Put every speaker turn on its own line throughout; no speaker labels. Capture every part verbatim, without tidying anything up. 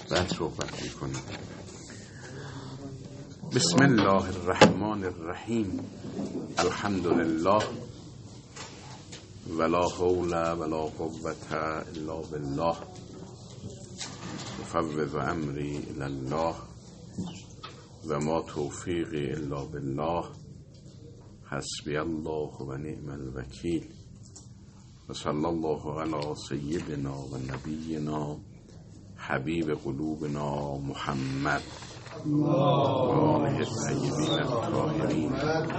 مثبت صحبت میکنیم. بسم الله الرحمن الرحیم. الحمد لله ولا حول ولا قوة الا بالله. مفوض امری الی الله و ما توفیقی الا بالله. حسبی الله و نعم الوکیل. و صلی الله علی سیدنا و نبینا حبیب قلوبنا محمد و آله الطیبین الطاهرین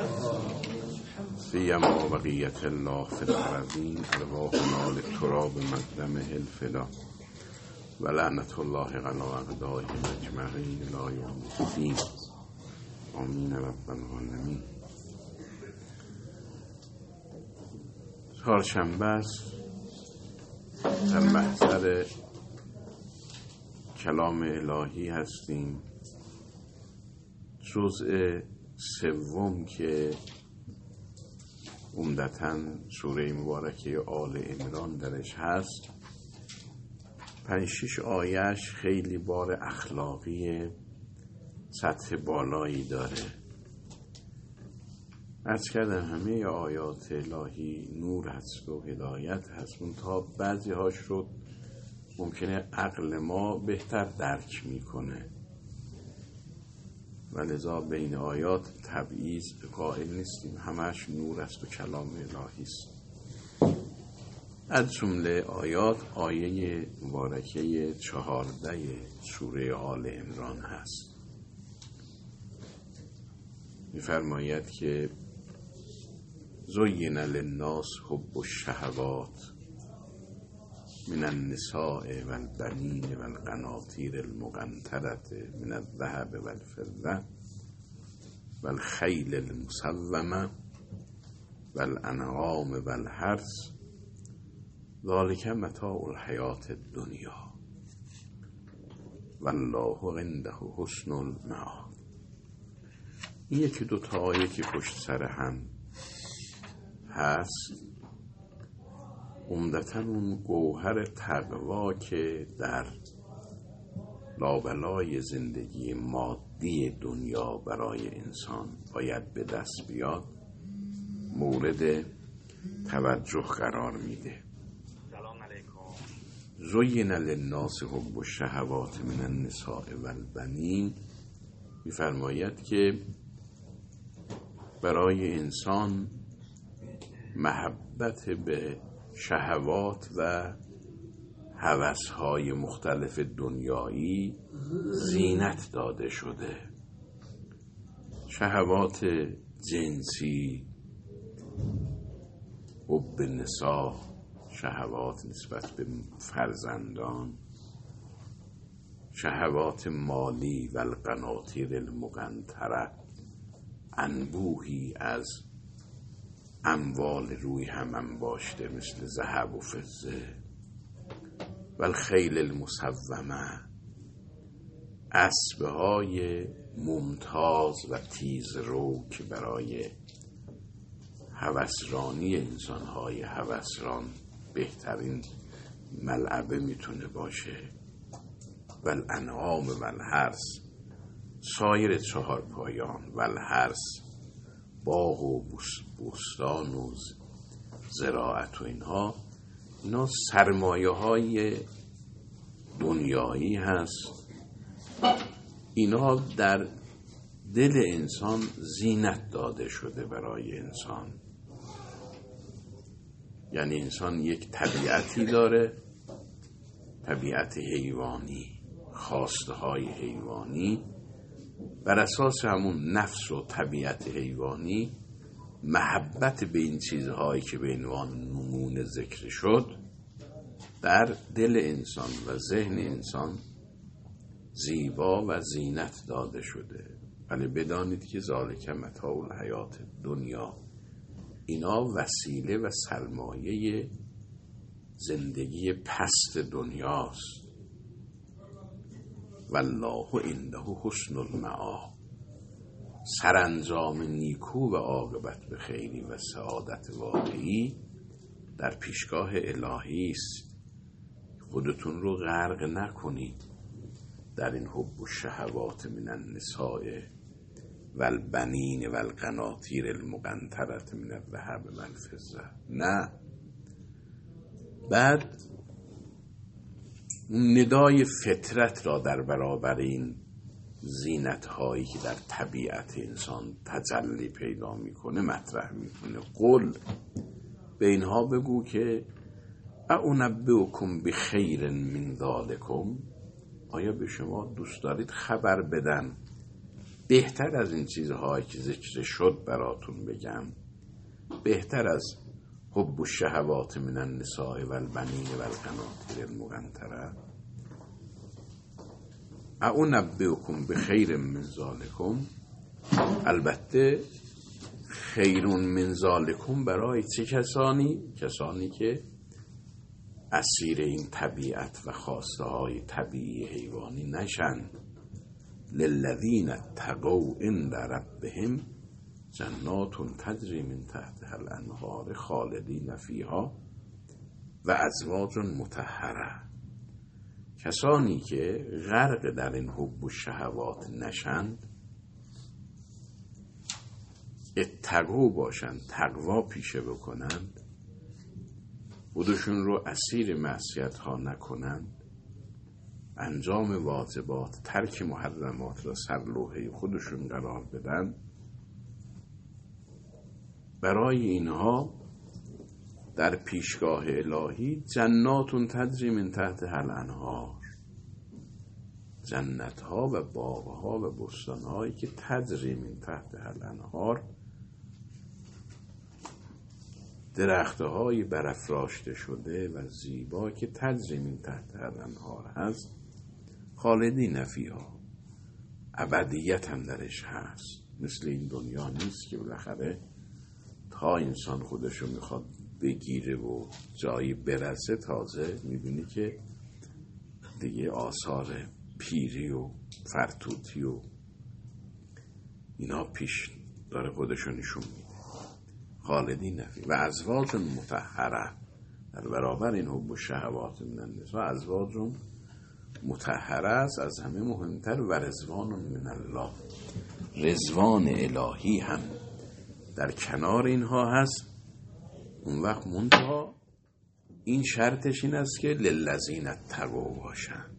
سیما بقیت الله فی الارضین ارواحنا للتراب مقدمه الفدا و لعنت الله علی اعدائهم اجمعین الی یوم الدین. آمین رب العالمین. چهارشنبه است، در محضر کلام الهی هستیم. جزء سوم که عمدتاً سوره مبارکه آل عمران درش هست، پنج شش آیهش خیلی بار اخلاقی سطح بالایی داره. عرض کردم همه آیات الهی نور هست و هدایت هست، منتها بعضی هاش رو ممکنه عقل ما بهتر درک میکنه و لذا بین آیات تبعیض قائل نیستیم، همش نور است و کلام الهی است. از جمله آیات آیه مبارکه چهارده سوره آل عمران هست. می‌فرماید که زین للناس حب الشهوات من النساء والبنین والقناطیر المقنطرة من الذهب والفضة والخیل المسومة والانعام والحرث ذلک متاع الحیاة الدنیا والله عنده حسن المآب. این یکی دو تا آیه که پشت سر هم هست، عمدتاً اون گوهر تقوا که در لابلای زندگی مادی دنیا برای انسان باید به دست بیاد مورد توجه قرار میده.
سلام علیکم.
زین للناس حب الشهوات من النساء والبنین میفرماید که برای انسان محبت به شهوات و هوس‌های مختلف دنیایی زینت داده شده. شهوات جنسی، حب نساء، شهوات نسبت به فرزندان، شهوات مالی و القناطیر المقنطره، انبوهی از اموال روی هم انباشته مثل ذهب و فضه، و الخیل المسومه، اسبه های ممتاز و تیز رو که برای هوسرانی انسان های هوسران بهترین ملعبه میتونه باشه، و الانعام و الحرث، سایر چهار پایان، و الحرث باغ و بوستان و زراعت و اینها، اینا سرمایه های دنیایی هست. اینا در دل انسان زینت داده شده برای انسان. یعنی انسان یک طبیعتی داره، طبیعت حیوانی، خواسته های حیوانی، بر اساس همون نفس و طبیعت حیوانی محبت به این چیزهایی که به عنوان نمونه ذکر شد در دل انسان و ذهن انسان زیبا و زینت داده شده. ولی بدانید که ذالک متاع الحیات دنیا، اینا وسیله و سرمایه زندگی پست دنیاست. والله عنده حسن المآب، سرانجام نیکو و عاقبت به خیری و سعادت واقعی در پیشگاه الهی است. خودتون رو غرق نکنید. در این حب و شهوات من النساء و البنین و القناطیر المقنطرة من الذهب و الفضة. نه، بعد ندای فطرت را در برابر این زینت هایی که در طبیعت انسان تجلی پیدا میکنه مطرح میکنه. قل به اینها بگو که اعنبئکم بخیر من ذالکم، آیا به شما دوست دارید خبر بدم بهتر از این چیزهایی که ذکر شد براتون بگم، بهتر از حب الشهوات من النساء و البنین و القناطیر المقنطرة؟ اعنبئکم بخیر من ذالکم، البته خیرون من ذالکم برای چه کسانی؟ کسانی که اسیر این طبیعت و خواسته های طبیعی حیوانی نشن. للذین اتقوا عند ربهم جنات تجری من تحتها الانهار خالدین فیها و ازواج مطهره. کسانی که غرق در این حب و شهوات نشند، اتقوا باشند، تقوا پیشه بکنند، خودشون رو اسیر معصیت ها نکنند، انجام واجبات، ترک محرمات را سر لوحه خودشون قرار بدن، برای اینها در پیشگاه الهی جناتون تجری من تحت الانهار، جنت ها و باغ ها و بستان هایی که تجری من تحت الانهار، درخت های برافراشته شده و زیبا که تجری من تحت الانهار هست، خالدین فیها، ابدیت هم درش هست. مثل این دنیا نیست که بالاخره تا انسان خودشو میخواد بگیره و جایی برسه تازه میبینی که دیگه آثار پیری و فرتوتی و اینا پیش داره خودشو نشون میده. خالدین نفی و ازواج مطهره، در برابر این حب و شهوات من النساء ازواج مطهره است. از همه مهمتر و رضوان من الله، رضوان الهی هم در کنار اینها هست. اون وقت منتها این شرطش این است که للذین اتقوا باشند،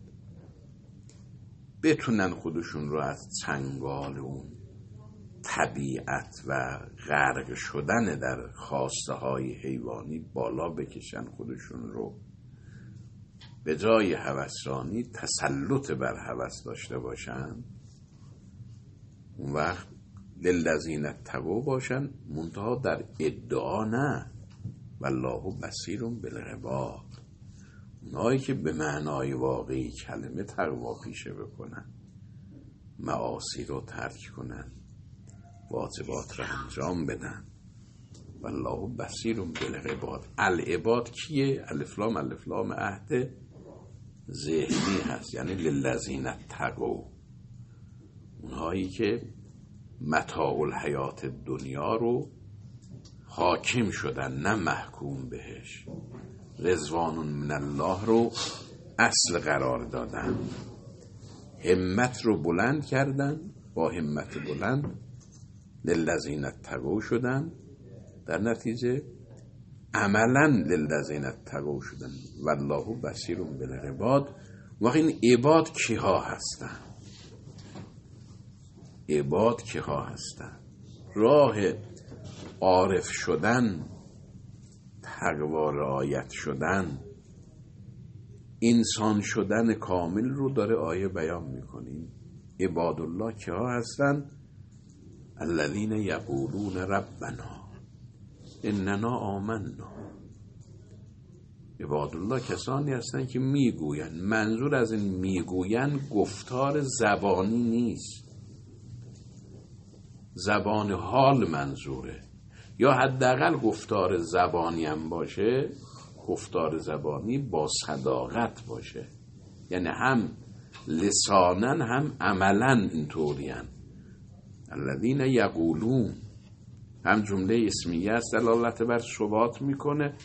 بتونن خودشون رو از چنگال اون طبیعت و غرق شدن در خواسته های حیوانی بالا بکشن، خودشون رو به جای هوسرانی تسلط بر هوس داشته باشن. اون وقت للذین اتقوا باشن، منتها در ادعا نه، والله بصیر بالعباد. اونایی که به معنای واقعی کلمه تقوا پیشه بکنن، معاصی رو ترک کنن، واجبات رو انجام بدن. والله بصیر بالعباد. العباد کیه؟ الف لام الف لام عهد ذهنی هست، یعنی للذین اتقوا، اونهایی که متاع الحیات دنیا رو حاکم شدن نه محکوم بهش، رضوان من الله رو اصل قرار دادن، همت رو بلند کردن، با همت بلند للذین اتقوا شدن، در نتیجه عملا للذین اتقوا شدن. والله بصیر بالعباد. و این عباد کیها هستن؟ عباد کیها هستن؟ راه عارف شدن، تقوا رعایت شدن، انسان شدن کامل رو داره آیه بیان میکنیم. عباد الله کیها هستن؟ الذین یقولون ربنا اننا آمنا. عباد الله کسانی هستن که میگوین. منظور از این میگوین گفتار زبانی نیست، زبان حال منظوره، یا حداقل گفتار زبانی هم باشه، گفتار زبانی با صداقت باشه، یعنی هم لسانن هم عملن اینطورین. الذین یقولون هم جمله اسمیه است دلالت بر ثبات میکنه،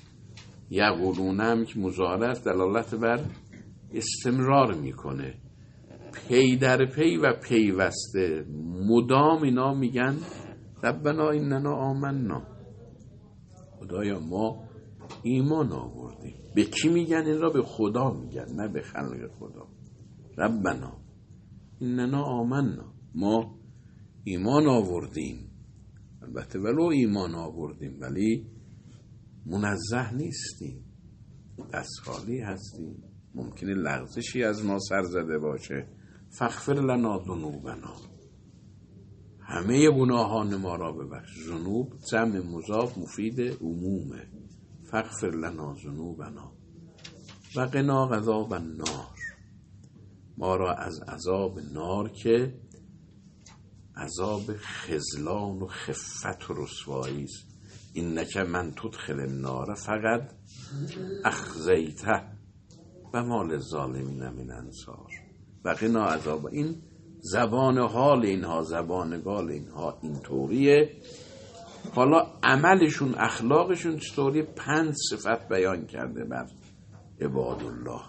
یقولون هم که مضارع است دلالت بر استمرار میکنه. پی در پی و پیوسته مدام اینا میگن ربنا ایننا آمنا، خدایا ما ایمان آوردیم. به کی میگن این را؟ به خدا میگن، نه به خلق خدا. ربنا ایننا آمنا، ما ایمان آوردیم. البته ولو ایمان آوردیم ولی منزه نیستیم، دست خالی هستیم، ممکنه لغزشی از ما سر زده باشه. فاغفر لنا ذنوبنا، همه گناهان ما را ببخش. ذنوب جمع مضاف مفید عمومه. فاغفر لنا ذنوبنا و قنا عذاب النار، ما را از عذاب نار که عذاب خذلان و خفت و رسوایی است. اینک من تدخل النار فقط اخزیته و ما للظالمین من انصار و قنا عذاب. این زبان حال اینها، زبان قال اینها اینطوریه. حالا عملشون، اخلاقشون چطوری؟ پنج صفت بیان کرده بر عباد الله: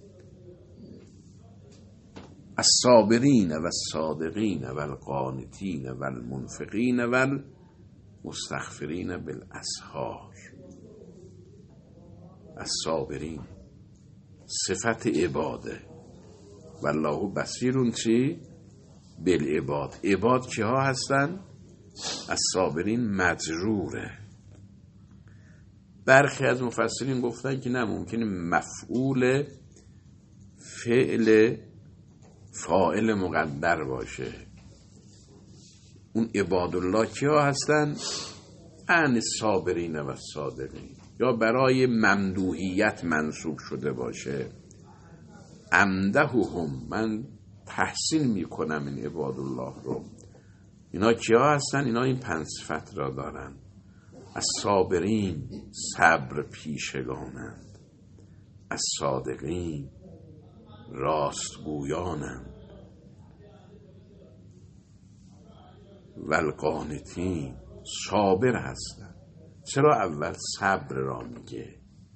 الصابرین و الصادقین و القانتین و المنفقین و المستغفرین بالاسحار. الصابرین صفت عباده، والله بصیر چی؟ بالعباد. عباد که ها هستن؟ الصابرین مجروره. برخی از مفسرین گفتن که نه، ممکنه مفعول فعل فاعل مقدر باشه. اون عباد الله که ها هستن؟ ان الصابرین و الصادقین، یا برای ممدوحیت منصوب شده باشه. امدحهم، من تحسین میکنم این عباد الله رو. اینا کیا هستن؟ اینا این پنج صفت را دارن. الصابرین صبر پیشگانند، الصادقین راستگویانند، و القانتین صابر هستند. چرا اول صبر را میگه؟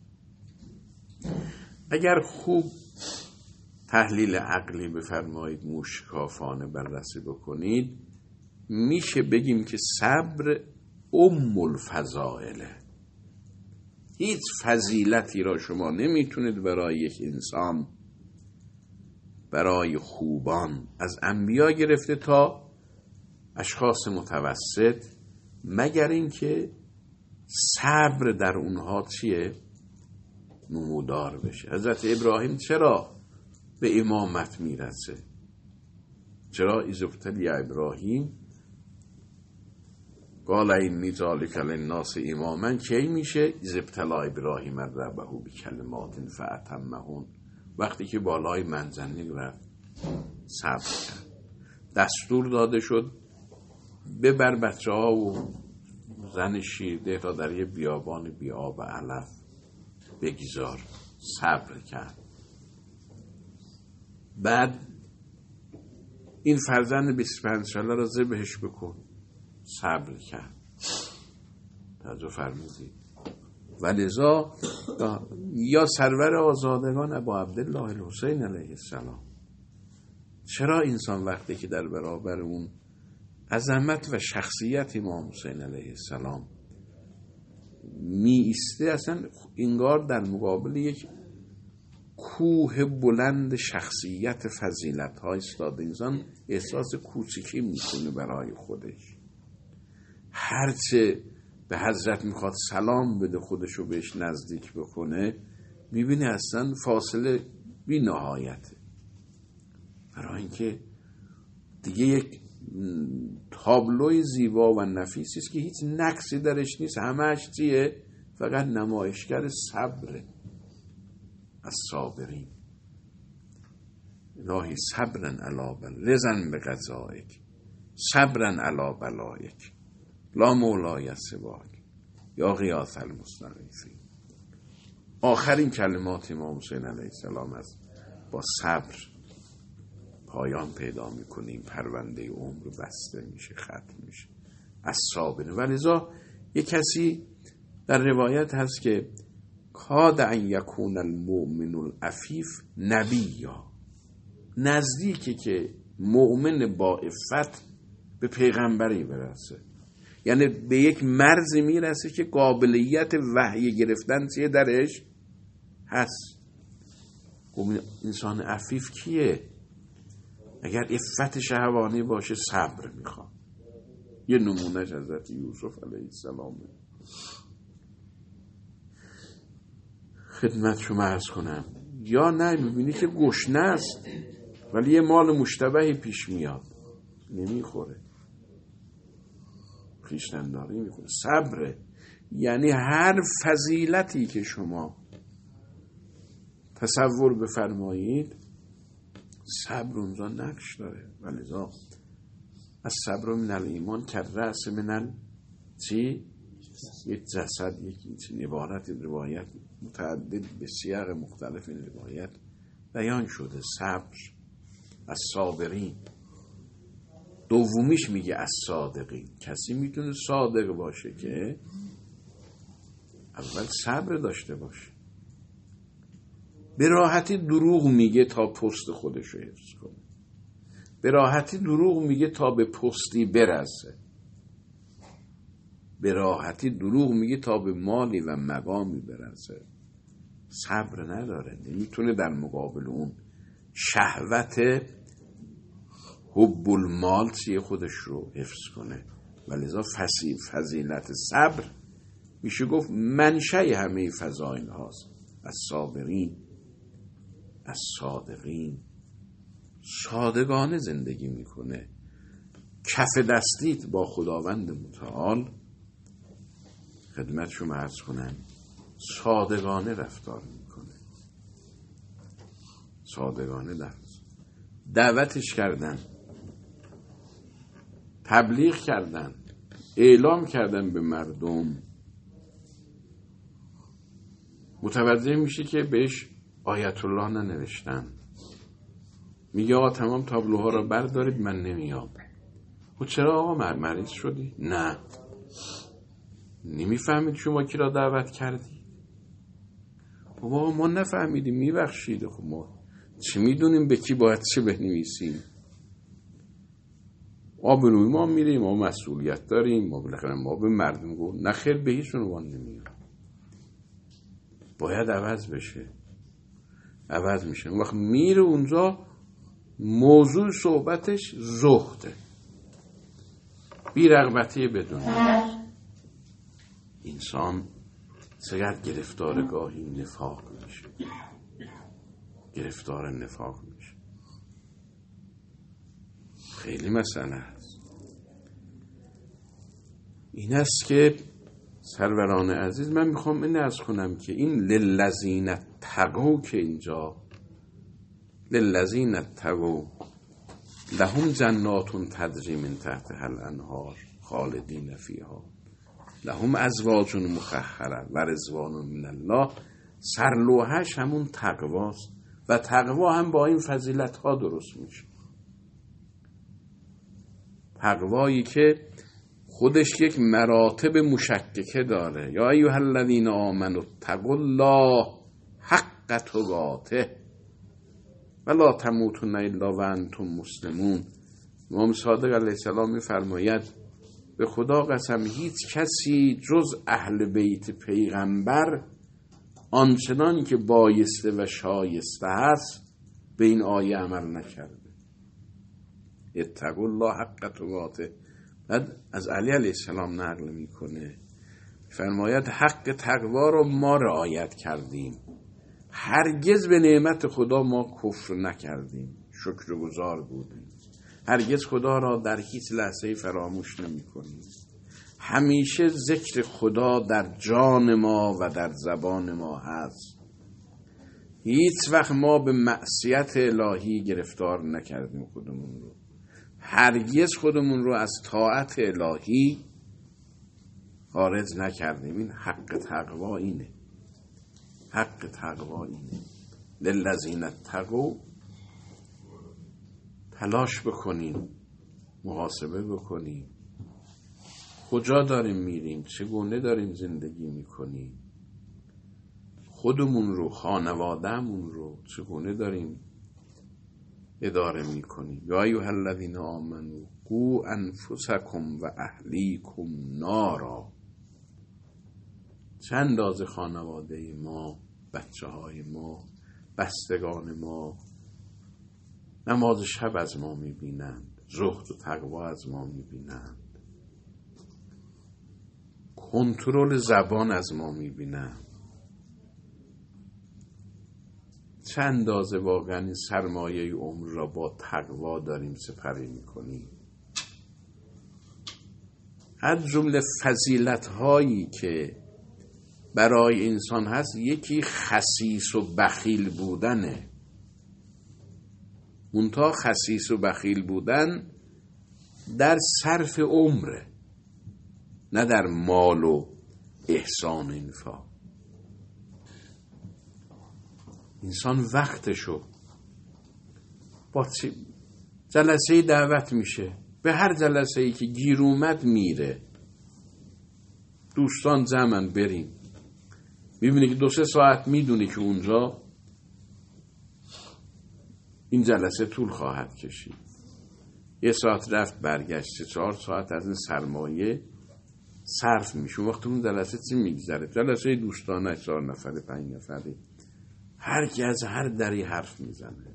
اگر خوب تحلیل عقلی بفرمایید، موشکافانه بررسی بکنید، میشه بگیم که صبر ام الفضائله. هیچ فضیلتی را شما نمیتونید برای یک انسان، برای خوبان از انبیا گرفته تا اشخاص متوسط، مگر اینکه صبر در اونها چیه؟ نمودار بشه. حضرت ابراهیم چرا به امامت میرسه؟ چرا اذ ابتلی ابراهیم قال اینی ذالک للناس اماما، کی میشه؟ اذ ابتلی ابراهیم ربه بکلمات فاتمهن، وقتی که بالای منزنی رفت صبر کرد. دستور داده شد ببر بچه ها و زن شیرده را در یه بیابان بی آب و علف بگذار. صبر کرد. بعد این فرزند بیست و پنج ساله را ذبحش بکن. صبر کرد. توجه فرمودید. ولذا یا سرور آزادگان ابا عبدالله الحسین علیه السلام، چرا انسان وقتی که در برابر اون عظمت و شخصیت امام حسین علیه السلام می ایسته، اصلا انگار در مقابل یک کوه بلند شخصیت فضیلت ها ایستاده، انسان احساس کوچیکی میکنه برای خودش. هرچه به حضرت میخواد سلام بده، خودشو بهش نزدیک بکنه، میبینه اصلا فاصله بی نهایته. برای اینکه دیگه یک تابلوی زیبا و نفیسی است که هیچ نقصی درش نیست، همه‌اش چیه؟ فقط نمایشگر صبر. الصابرین الهی صبرن علی بل رزن به قضایک، صبرن علی بلایک، لا مولای سواک یا غیاث المستغیثین. آخرین کلمات امام حسین علیه السلام است. با صبر پایان پیدا میکنیم، پرونده عمر بسته میشه، ختم میشه. از صابر. ولذا یک کسی در روایت هست که کاد ان یکون المؤمن العفیف نبیا، نزدیکه که مؤمن با عفت به پیغمبری برسه، یعنی به یک مرزی میرسه که قابلیت وحی گرفتن چیه درش هست. انسان عفیف کیه؟ اگر عفت شهوانی باشه صبر میخواد. یه نمونهش حضرت یوسف علیه السلام. خدمت شما عرض کنم، یا نه میبینی که گشنه است ولی یه مال مشتبهی پیش میاد نمیخوره، خویشتنداری میکنه. صبره، یعنی هر فضیلتی که شما تصور بفرمایید صبر اونجا نقش داره. ولذا از صبر من الایمان که رأس من چی؟ یک جسد، یکی چی عبارت روایت متعدد به سیاق مختلف این روایت بیان شده. صبر از صابرین. دومیش میگه از صادقین. کسی میتونه صادق باشه که اول صبر داشته باشه. به راحتی دروغ میگه تا پست خودش رو حفظ کنه، به راحتی دروغ میگه تا به پستی برسه، به راحتی دروغ میگه تا به مالی و مقامی برسه. صبر نداره، نمیتونه در مقابل اون شهوت حب المال چیه خودش رو حفظ کنه. ولذا فضیلت صبر میشه گفت منشأ همه فضایل هاست. از صابرین، از صادقین. صادقانه زندگی میکنه، کف دستیت با خداوند متعال. خدمت شما عرض کنم صادقانه رفتار میکنه، صادقانه درست دعوتش کردن، تبلیغ کردن، اعلام کردن به مردم، متوجه میشه که بهش آیت الله ننوشتن. میگه آقا تمام تابلوها را بردارید من نمیام. خب چرا آقا مریض شدی؟ نه. نمیفهمید شما کی را دعوت کردی؟ خب آقا ما نفهمیدیم میبخشید. خب ما چی میدونیم به کی باید چه بنویسیم؟ ما به روی ما میریم، ما مسئولیت داریم، ما بالاخره ما به مردم گفت نه خیر به هیچ عنوان نمیاد. باید عوض بشه، عوض میشه. اون وقت میره اونجا موضوع صحبتش زهده، بی رغبتی بدون. انسان چقدر گرفتار گاهی نفاق میشه، گرفتار نفاق میشه. خیلی مسئله هست. این است که سروران عزیز من میخوام این عرض کنم که این للذین تقوا که اینجا للذین تقوا لهم جنات تجری من تحتها الانهار خالدین فیها لهم ازواج مطهره و رضوان من الله. سرلوحش همون تقواست و تقوا هم با این فضیلت ها درست میشه. تقوایی که خودش یک مراتب مشککه داره. یا ایها الذین آمنوا اتقوا الله حق تقاته ولا تموتن الا وانتم مسلمون. امام صادق علیه السلام میفرماید به خدا قسم هیچ کسی جز اهل بیت پیغمبر آنچنانی که بایسته و شایسته هست به این آیه عمل نکرده. اتقوا الله حق تقاته. بعد از علی علیه السلام نقل میکنه فرماید حق تقوا رو ما رعایت کردیم، هرگز به نعمت خدا ما کفر نکردیم، شکرگزار بودیم، هرگز خدا را در هیچ لحظه فراموش نمی کنیم، همیشه ذکر خدا در جان ما و در زبان ما هست، هیچ وقت ما به معصیت الهی گرفتار نکردیم خودمون رو، هرگز خودمون رو از طاعت الهی خارج نکردیم. این حق تقوا اینه، حق تقوا اینه. للذین اتقوا. تلاش بکنیم، محاسبه بکنیم، کجا داریم میریم، چگونه داریم زندگی میکنیم، خودمون رو، خانوادهمون رو چگونه داریم اداره میکنیم. یا ایها الذین آمنوا قوا انفسکم و اهلیکم نارا. چند اندازه خانواده ما، بچه های ما، بستگان ما نماز شب از ما میبینند، زهد و تقوا از ما میبینند، کنترل زبان از ما میبینند. چند اندازه واقعا این سرمایه عمر را با تقوا داریم سپری میکنیم. از جمله فضیلت هایی که برای انسان هست یکی خسیس و بخیل بودنه. منتها خسیس و بخیل بودن در صرف عمره، نه در مال و احسان انفاق. انسان وقتشو با جلسه دعوت میشه، به هر جلسه ای که گیر اومد میره. دوستان زمن بریم، میبینی که دو سه ساعت میدونی که اونجا این جلسه طول خواهد کشید. یه ساعت رفت برگشت، چهار ساعت از این سرمایه صرف میشه. وقتی اون جلسه چی میگذره؟ جلسه دوستانه چهار نفره پنج نفره، هر کی از هر دری حرف میزنه.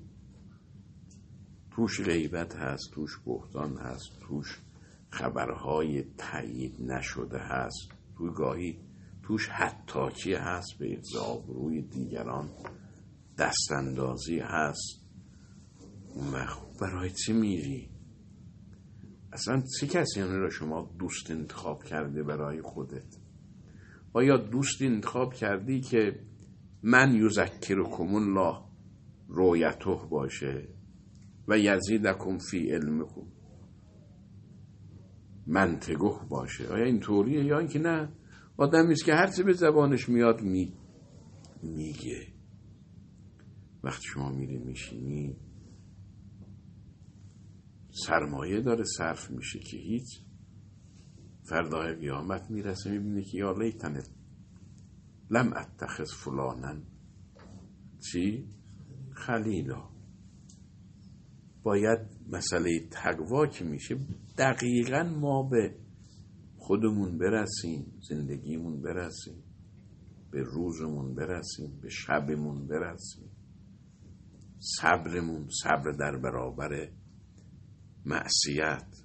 توش غیبت هست، توش بهتان هست، توش خبرهای تایید نشده هست، توی گاهی توش حتاکی هست به زابروی دیگران، دستاندازی هست. اون برای چی میری؟ اصلا چه کسی را شما دوست انتخاب کرده برای خودت؟ آیا دوست انتخاب کردی که من یذکرکم الله رؤیته باشه و یزیدکم فی علمکم منطقه باشه؟ آیا این طوریه؟ یا اینکه نه، آدمی است که هر چه به زبانش میاد می میگه. وقتی شما میری میشینی سرمایه داره صرف میشه که هیچ. فردای قیامت میرسه میبینه که یا لیتن لم اتخذ فلانن چی؟ خلیلا. باید مسئله تقوا که میشه دقیقاً ما به خودمون برسیم، زندگیمون برسیم، به روزمون برسیم، به شبمون برسیم، صبرمون، صبر در برابر معصیت.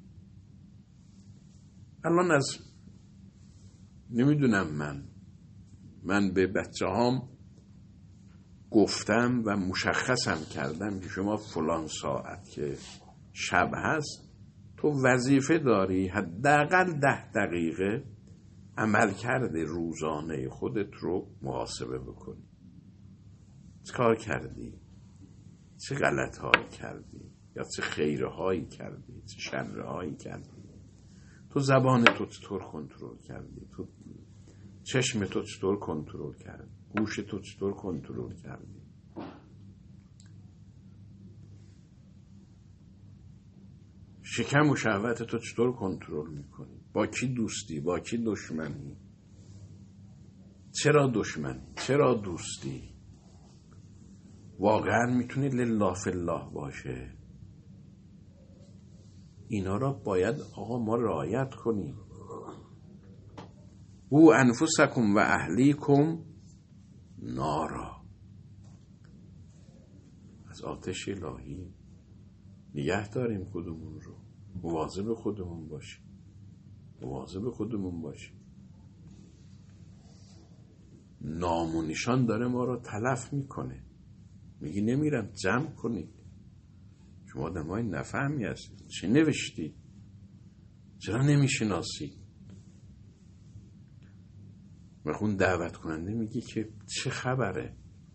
الان از نمیدونم من من به بچه هام گفتم و مشخصم کردم که شما فلان ساعت که شب هست تو وظیفه داری حداقل ده دقیقه عمل کرده روزانه خودت رو محاسبه بکنی. چه کار کردی؟ چه غلط هایی کردی؟ یا چه خیره هایی کردی؟ چه شر هایی کردی؟ تو زبان تو چطور کنترل کردی؟ تو چشم تو چطور کنترل کردی؟ گوش تو چطور کنترل کردی؟ شکم و شهوت تو چطور کنترل میکنی؟ با کی دوستی؟ با کی دشمنی؟ چرا دشمنی؟ چرا دوستی؟ واقعا میتونی لله فی الله باشه؟ اینا را باید آقا ما رعایت کنیم. او انفسکم و اهلیکم نارا. از آتش الهی نگه داریم خودمون رو. مواظب خودمون باشیم. مواظب خودمون باشیم. نام و نشان داره ما رو تلف میکنه. میگی نمیرم، جمع کنید. شما آدم های نفهمی هستید. چه نوشتی؟ چرا نمیشناسی؟ و خون دعوت کننده میگه که چه خبره؟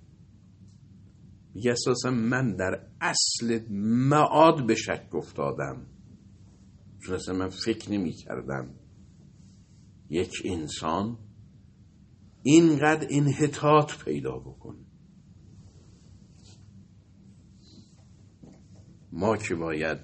میگه اساسا من در اصل معاد به شک افتادم، چون اصلا من فکر نمی کردم یک انسان اینقدر انحطاط پیدا بکنه. ما که باید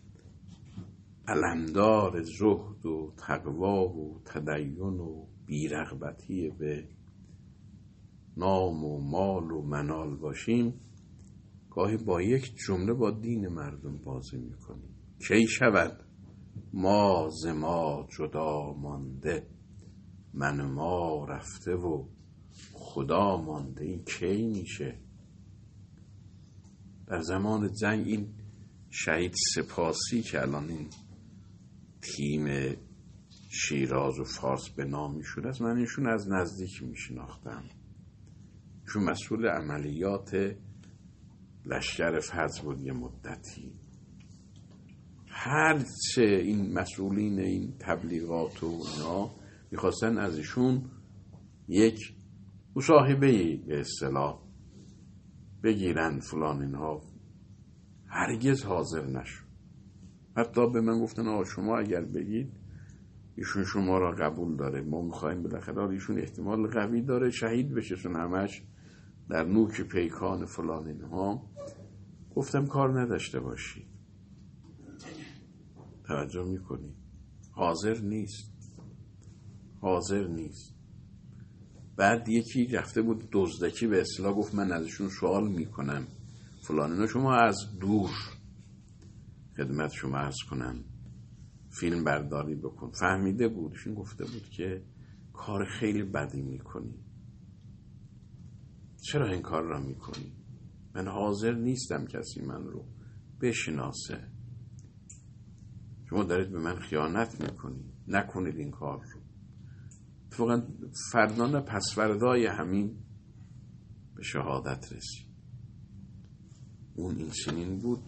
علمدار زهد و تقوا و تدین و بیرغبتی به نام و مال و منال باشیم، گاهی با یک جمله با دین مردم بازی میکنیم. کی شود ما ز ما جدا مانده، من ما رفته و خدا مانده. این کی میشه؟ در زمان جنگ این شهید سپاسی که الان این تیم شیراز و فارس به نام میشود است، من ایشون از نزدیک میشناختم. ایشون مسئول عملیات لشکر فضل بود یه مدتی. هر چه این مسئولین این تبلیغات و اینا میخواستن از ایشون یک مصاحبه‌ای به اصطلاح بگیرن فلان اینها، هرگز حاضر نشد. حتی به من گفتن آقا شما اگر بگید ایشون شما را قبول داره، ما میخوایم بالاخره ایشون احتمال قوی داره شهید بشه، چون همش در نوک پیکان فلان اینها. گفتم کار نداشته باشی. توجه میکنی؟ حاضر نیست، حاضر نیست. بعد یکی رفته بود دزدکی به اصطلاح، گفت من ازشون سوال میکنم فلان اینا، شما از دور خدمت شما عرض کنم فیلم برداری بکن. فهمیده بود، ایشون گفته بود که کار خیلی بدی میکنی، چرا این کار را میکنی؟ من حاضر نیستم کسی من رو بشناسه، شما دارید به من خیانت میکنید، نکنید این کار رو. اتفاقا فردان پسوردای همین به شهادت رسید. اون این سنین بود.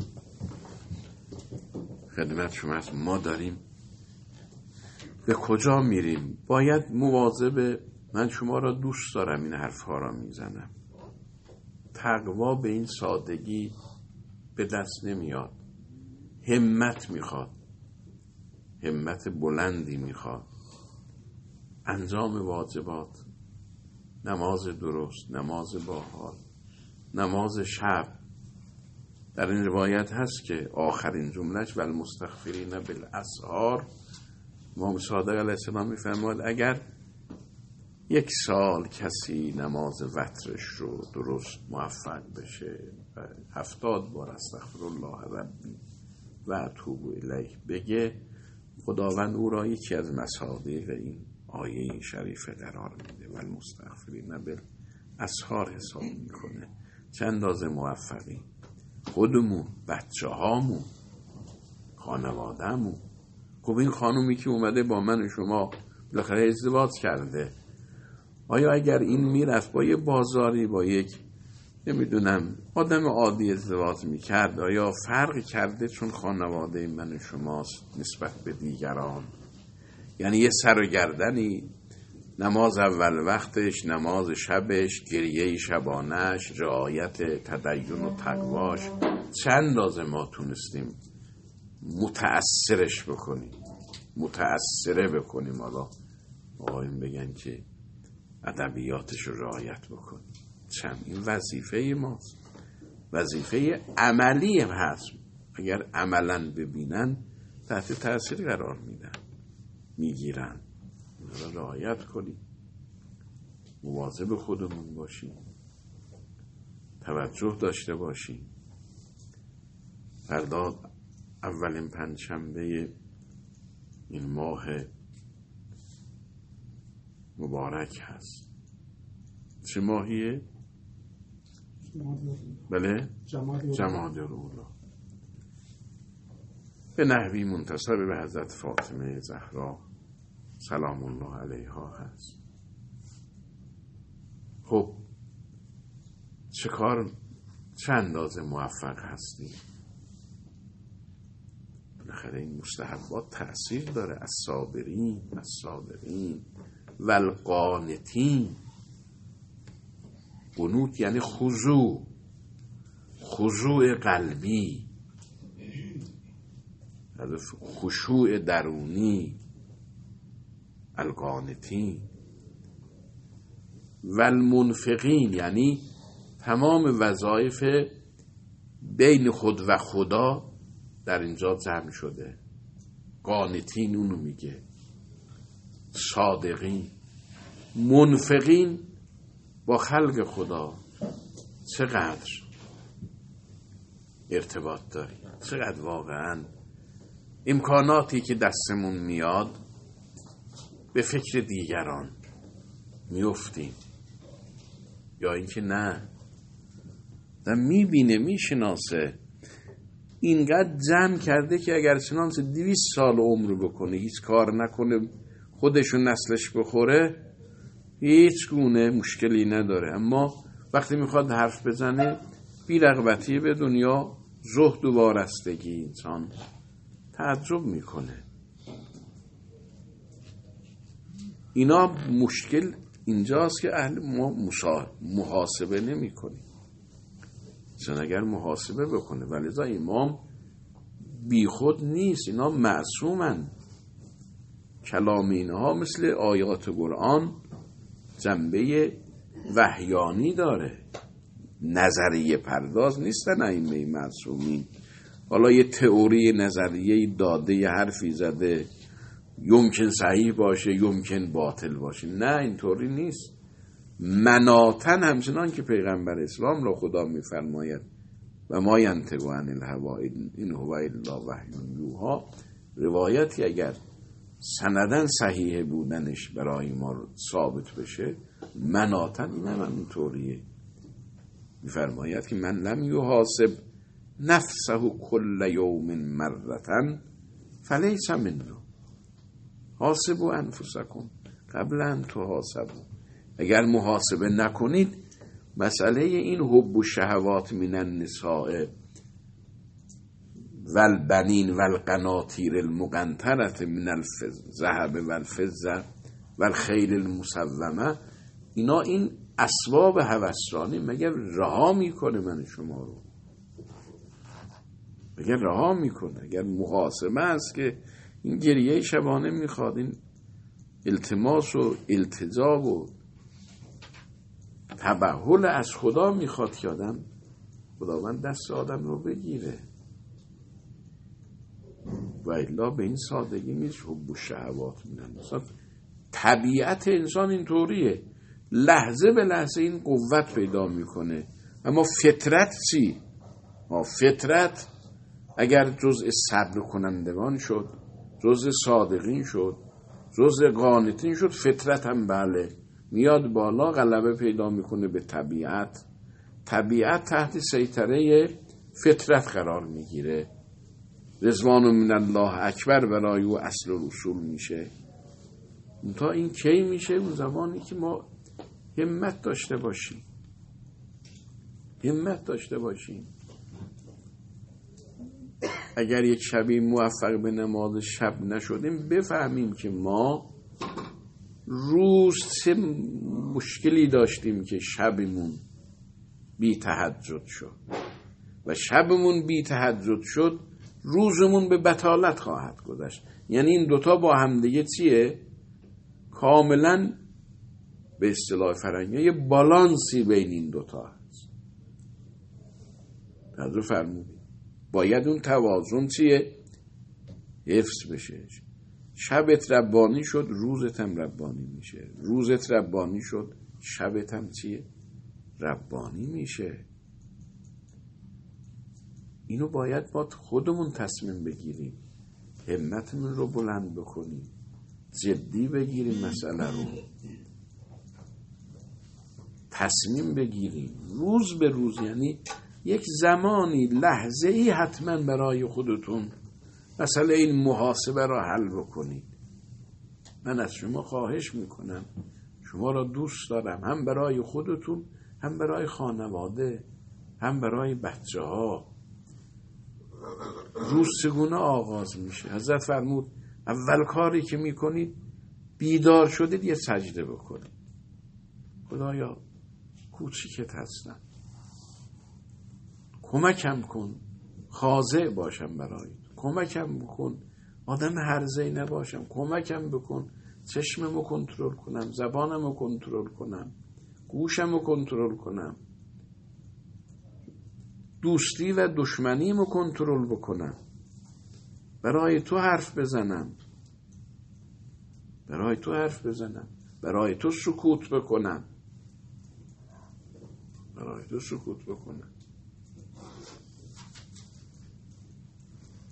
خدمت شما هست. ما داریم به کجا میریم؟ باید مواظب. من شما را دوست دارم، این حرفها را میزنم. تقوا به این سادگی به دست نمیاد. همت میخواد، همت بلندی میخواد. انجام واجبات، نماز درست، نماز با حال، نماز شب. در این روایت هست که آخرین جملهش والمستغفرین بالاسحار، امام صادق علیه السلام میفرماید اگر یک سال کسی نماز وترش رو درست موفق بشه و هفتاد بار استغفرالله ربی و اتوب الیه بگه، خداوند او را یکی از مصادیق این آیه شریفه قرار میده و المستغفرین بالاسحار حساب میکنه. چند اندازه موفقی خودمون، بچه هامون، خانوادهمون. خب این خانومی که اومده با من و شما بالاخره ازدواج کرده، آیا اگر این میرفت با یه بازاری با یک نمیدونم آدم عادی ازدواج میکرد، آیا فرق کرده چون خانواده من و شماست نسبت به دیگران؟ یعنی یه سر و گردنی، نماز اول وقتش، نماز شبش، گریه شبانش، رعایت تدین و تقواش، چند اندازه ما تونستیم متأثرش بکنیم، متأثره بکنیم. حالا آقایون بگن که ادبیاتش رو رعایت بکنیم. چند این وظیفه ماست، وظیفه عملی هم هست. اگر عملا ببینن تحت تأثیر قرار میدن، میگیرن. این رو رعایت کنیم، مواظب خودمون باشیم، توجه داشته باشیم. فردا اولین پنجشنبه این ماه مبارک هست. چه ماهیه؟ بله؟ جمادی الاولی. به نحوی منتسب به حضرت فاطمه زهرا سلام الله علیها هست. خب چه کار، چه اندازه موفق هستی؟ بالاخره این مستحبات تأثیر داره. الصابرین الصابرین والقانتین. قنوت یعنی خضوع، خضوع قلبی، خشوع درونی. القانتین والمنفقین یعنی تمام وظایف بین خود و خدا در اینجا جمع شده. قانتین اونو میگه. صادقین، منفقین با خلق خدا. چقدر ارتباط داریم، چقدر واقعا امکاناتی که دستمون میاد به فکر دیگران میفتیم، یا اینکه نه نه میبینه میشناسه، اینقدر جمع کرده که اگر چنانچه دویست سال عمر بکنه هیچ کار نکنه خودشو نسلش بخوره هیچ گونه مشکلی نداره، اما وقتی میخواد حرف بزنه بی‌رغبتی به دنیا، زهد و وارستگی، انسان تعجب میکنه. اینا مشکل اینجاست که اهل ما محاسبه نمی کنیم. چون اگر محاسبه بکنه، ولذا امام بی خود نیست، اینا معصومن. کلام اینها مثل آیات قرآن جنبه وحیانی داره، نظریه پرداز نیستن ائمه معصومین. حالا یه تئوری نظریه داده، یه حرفی زده، یمکن صحیح باشه یمکن باطل باشه، نه اینطوری نیست. مناتن همچنان که پیغمبر اسلام را خدا میفرماید و ما ینطق عن الهوی این هو الا وحی یوحی، روایتی اگر سندن صحیح بودنش برای ما ثابت بشه، مناتن این هم اینطوریه. میفرماید که من لم یحاسب نفسه کل یوم مرتن فلیس منه، حاسبوا انفسکم قبل ان تحاسبوا. اگر محاسبه نکنید، مسئله این حب و شهوات من النساء والبنین والقناطیر المقنطرة من الذهب والفضة والخیل المسومه، اینا این اسباب هوسرانی مگر رها میکنه من شما رو؟ مگر رها میکنه؟ اگر محاسبه است که این گریه شبانه میخواد، این التماس و التجا و تبهل از خدا میخواد که آدم خداوند دست آدم رو بگیره، و الا به این سادگی نیست. حب و شهوات میدن طبیعت انسان اینطوریه، لحظه به لحظه این قوت پیدا میکنه. اما فطرت چی؟ ما فطرت اگر جزء صبر کنندگان شد، جزء صادقین شد، جزء قانتین شد، فطرت هم بله میاد بالا، غلبه پیدا میکنه به طبیعت، طبیعت تحت سیطره فطرت قرار میگیره. رضوان من الله اکبر برای او اصل و اصول میشه. تا این کی میشه؟ اون زمانی که ما همت داشته باشیم، همت داشته باشیم. اگر یک شبی موفق به نماز شب نشدیم، بفهمیم که ما روز چه مشکلی داشتیم که شبمون بی تهجد شد، و شبمون بی تهجد شد روزمون به بطالت خواهد گذشت. یعنی این دوتا با هم دیگه چیه؟ کاملا به اصطلاح فرنگی یه بالانسی بین این دوتا هست. توجه فرمودید؟ باید اون توازن چیه؟ حفظ بشه. شبت ربانی شد روزت هم ربانی میشه، روزت ربانی شد شبت هم چیه؟ ربانی میشه. اینو باید با خودمون تصمیم بگیریم، همتمون رو بلند بکنیم، جدی بگیریم مسئله رو، تصمیم بگیریم روز به روز. یعنی یک زمانی لحظه ای حتما برای خودتون مسئله این محاسبه را حل بکنید. من از شما خواهش میکنم، شما را دوست دارم، هم برای خودتون، هم برای خانواده، هم برای بچه ها. روز چگونه آغاز میشه؟ حضرت فرمود اول کاری که میکنید بیدار شدید یه سجده بکنید. خدایا کوچیکت هستم، کمکم کن خاضع باشم برای، کمکم بکن آدم هرزه‌ای نباشم، کمکم بکن چشممو کنترل کنم، زبانمو کنترل کنم، گوشمو کنترل کنم، دوستی و دشمنیمو کنترل بکنم، برای تو حرف بزنم، برای تو حرف بزنم، برای تو سکوت بکنم، برای تو سکوت بکنم.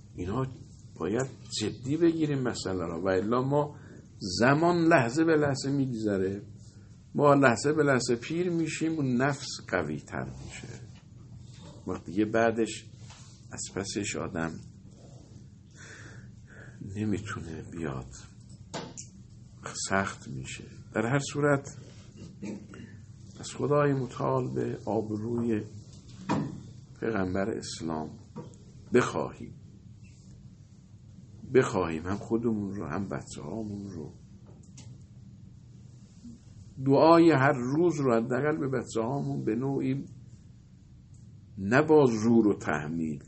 اینا باید جدی بگیریم مسئله را، و الا ما زمان لحظه به لحظه میگذره، ما لحظه به لحظه پیر میشیم و نفس قوی تر میشه. وقتی دیگه بعدش از پسش آدم نمیتونه بیاد، سخت میشه. در هر صورت از خدای متعال به آبروی پیغمبر اسلام بخواهیم بخواهیم هم خودمون رو هم بچه هامون رو، دعای هر روز رو حداقل به بچه هامون به نوعی نه با زور و تحمیل،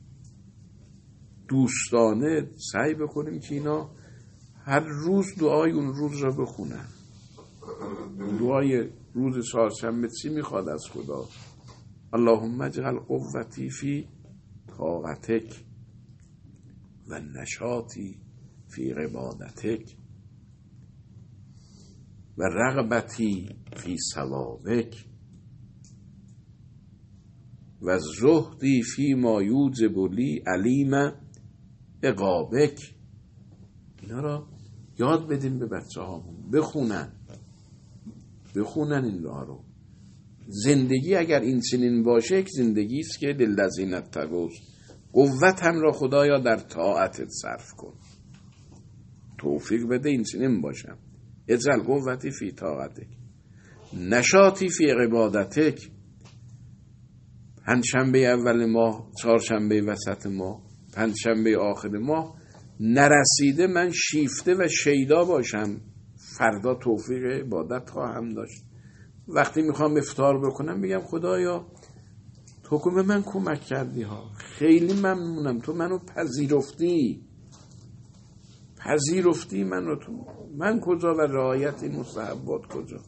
دوستانه سعی بکنیم که اینا هر روز دعای اون روز را بخونن. دعای روز چهارشنبه چی میخواد از خدا؟ اللهم اجعل قوتی فی طاعتک و نشاطی فی عبادتک و رغبتی فی ثوابک و زهدی فی ما یوجب لی علیم عقابک. اینا را یاد بدیم به بچه هامون، بخونن بخونن این دعا رو. زندگی اگر این چنین باشه یک زندگی است که للذین اتقوا، قوت هم را خدایا در طاعتت صرف کن، توفیق بده این چنین باشم. اجعل قوتی فی طاعتک، نشاطی فی عبادتک، پنجشنبه اول ماه، چهارشنبه وسط ماه، پنجشنبه آخر ماه نرسیده من شیفته و شیدا باشم، فردا توفیق عبادت خواهم داشت. وقتی میخوام افطار بکنم بگم خدایا تو که به من کمک کردی ها، خیلی ممنونم، تو منو پذیرفتی پذیرفتی منو، تو من کجا و رعایت این مستحبات کجا؟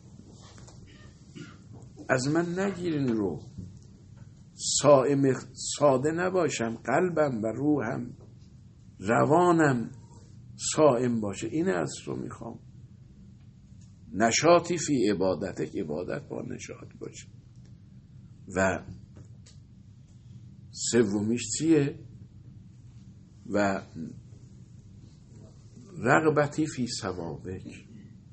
از من نگیرین رو. صائم ساده نباشم، قلبم و روحم روانم صائم باشه، اینه از تو میخوام. نشاطی فی عبادتک، عبادت با نشاط باشه. و سومیش چیه؟ و رغبتی فی ثوابک،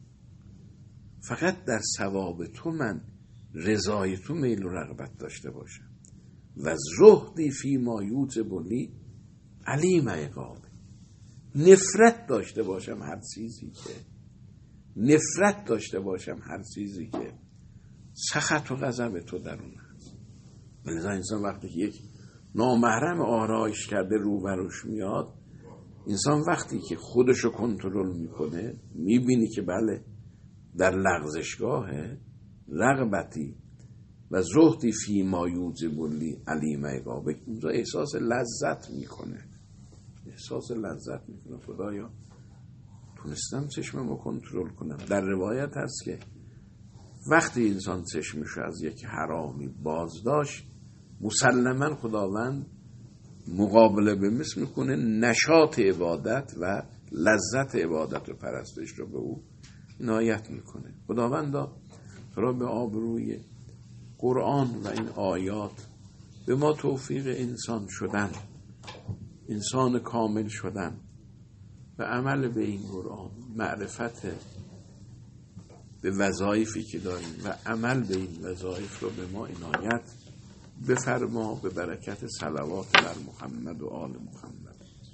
فقط در ثواب تو من رضای تو میل و رغبت داشته باشم. و زهدی فی ما یوجب لی علیم عقاب، نفرت داشته باشم هر چیزی که نفرت داشته باشم هر چیزی که سخط و غضب تو درون هست. ولذا انسان وقتی که یک نامحرم آرایش کرده رو بروش میاد، انسان وقتی که خودشو کنترل میکنه میبینی که بله در لغزشگاه رغبتی و زهدی فی ما یوجب لی علیم عقاب، اونجا احساس لذت میکنه احساس لذت میکنه خدایا تونستم چشممو کنترل کنم. در روایت هست که وقتی انسان چشمشو از یک حرامی باز داشت، مسلماً خداوند مقابله به مثل میکنه، نشاط عبادت و لذت عبادت و پرستش رو به او عنایت میکنه. خداوندا تو را به آبروی قرآن و این آیات به ما توفیق انسان شدن، انسان کامل شدن و عمل به این قرآن، معرفت به وظایفی که داریم و عمل به این وظایف رو به ما عنایت بفرما، به برکت صلوات بر محمد و آل محمد.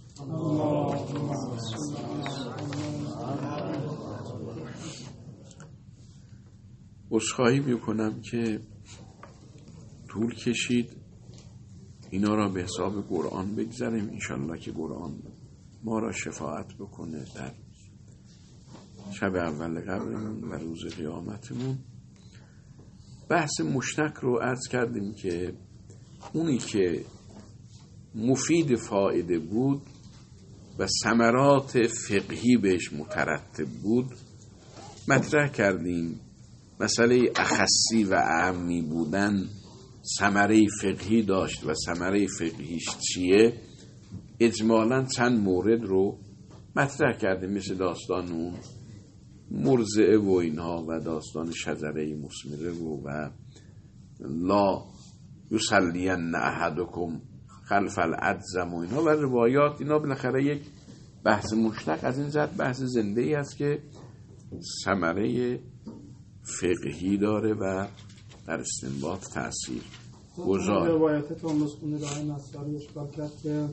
عذرخواهی میکنم که طول کشید، اینا را به حساب قرآن بگذاریم، انشالله که قرآن ما را شفاعت بکنه در شب اول قبرمون و روز قیامتمون. بحث مشتق رو عرض کردیم که اونی که مفید فایده بود و ثمرات فقهی بهش مترتب بود مطرح کردیم. مسئله اخصی و اعمی بودن ثمره فقهی داشت و ثمره فقهیش چیه، اجمالاً چند مورد رو مطرح کردیم، مثل داستان اون مرضعه و اینها و داستان شجره مثمره و, و لا یصلین احدکم خلف العجزم و اینا و روایات، اینا بالاخره یک بحث مشتق از این جهت بحث زنده ای است که ثمره فقهی داره و در استنباط تأثیر گذار.
روایتت امروز خونده آقای نصاری اشکال کرد که